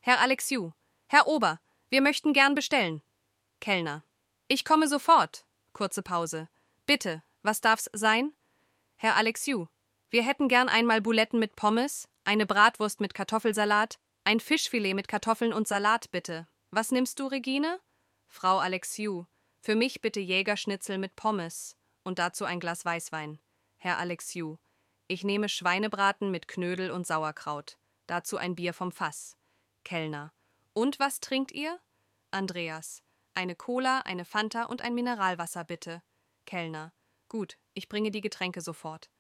Herr Alexiou. Herr Ober, wir möchten gern bestellen. Kellner. Ich komme sofort. Kurze Pause. Bitte, was darf's sein? Herr Alexiou. Wir hätten gern einmal Buletten mit Pommes, eine Bratwurst mit Kartoffelsalat, ein Fischfilet mit Kartoffeln und Salat, bitte. Was nimmst du, Regine? Frau Alexiou. Für mich bitte Jägerschnitzel mit Pommes und dazu ein Glas Weißwein. Herr Alexiou. Ich nehme Schweinebraten mit Knödel und Sauerkraut. Dazu ein Bier vom Fass. Kellner. Und was trinkt ihr? Andreas. Eine Cola, eine Fanta und ein Mineralwasser, bitte. Kellner. Gut, ich bringe die Getränke sofort.